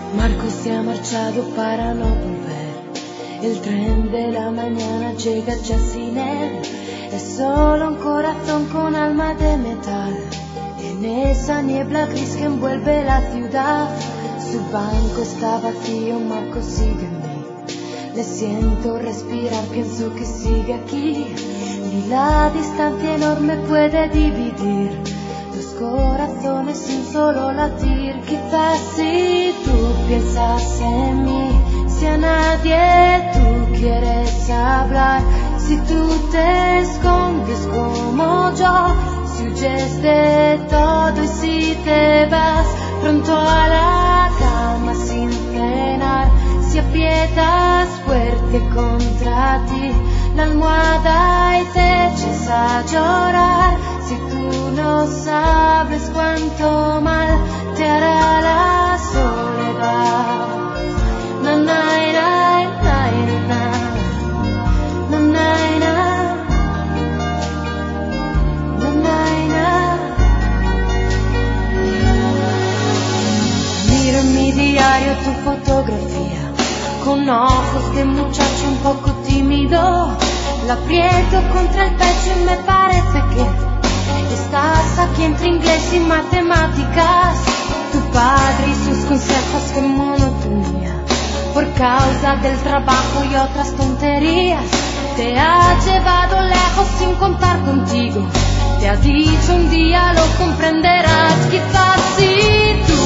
Marco se ha marchado para no volver. El tren de la mañana llega ya sin él. Es solo un corazón con alma de metal. En esa niebla gris que envuelve la ciudad. Su banco está vacío, Marco sigue en mí. Le siento respirar, pienso que sigue aquí. Ni la distancia enorme puede dividir dos corazones sin solo latir. Quizás si tú piensas en mí, si a nadie tú quieres hablar, si tú te escondes como yo, si huyes de todo y si te vas pronto a la cama sin cenar, si aprietas fuerte contra ti la almohada y te eches a llorar, si tú no sabes cuánto mal te hará la soledad. Na, na, na, na, na, na, na, na, na, na, na. Miro en mi diario tu fotografía, con ojos de muchacho un poco tímido. La aprieto contra el pecho y me parece que estás aquí entre inglés y matemáticas. Tu padre y sus consejos, qué monotonía. Por causa del trabajo y otras tonterías, te ha llevado lejos sin contar contigo. Te ha dicho un día lo comprenderás. Quizás si tú